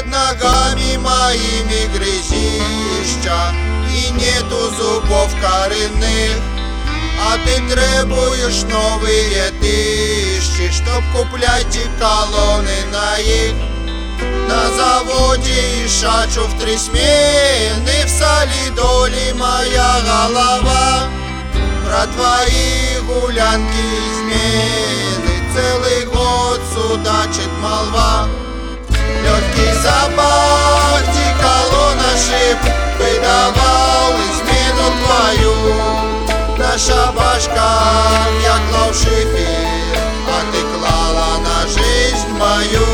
Под ногами моими грязища, и нету зубов коренных, а ты требуешь новые тысячи, чтоб куплять и колонны на их. На заводе ишачу в 3 смены, в солидоле моя голова. Про твои гулянки измены целый год судачит молва. Легкий запах деколона шип выдавал измену твою. На шабашках я клал шифер, а ты клала на жизнь мою.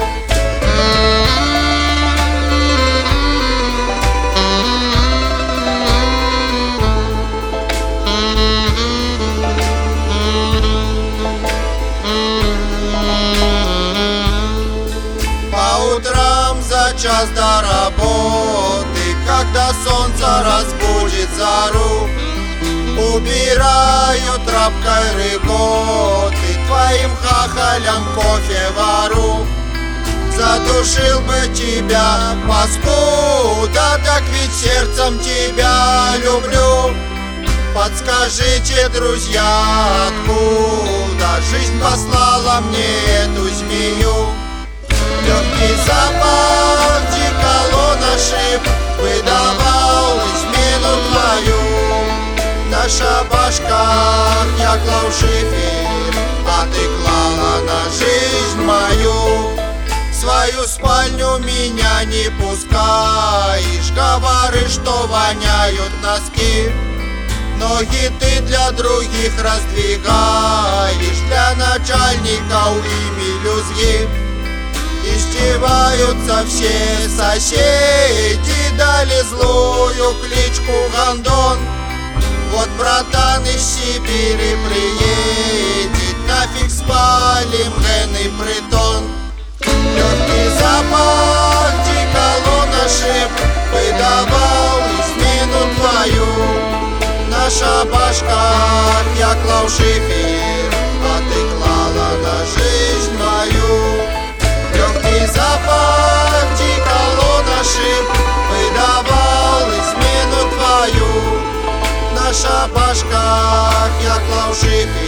Утром за час до работы, когда солнце разбудит зару, убираю тряпкой рыготы, твоим хахалям кофе вару. Задушил бы тебя, паскуда, так ведь сердцем тебя люблю. Подскажите, друзья, откуда жизнь послала мне эту змею? Легкий запах деколона шип выдавал измену твою. На шабашках я клал шифер, а ты клала на жизнь мою. В свою спальню меня не пускаешь, говоришь, что воняют носки. Ноги ты для других раздвигаешь, для начальников и мелюзги. Издеваются все соседи, дали злую кличку Гондон. Вот братан из Сибири приедет, нафиг спалим генный притон. Легкий запах деколона шип выдавал измену твою. На шабашках я клал шифер, а ты клала на жизнь мою. Легкий запах деколона шип выдавал измену твою. На шабашках я клал шифер,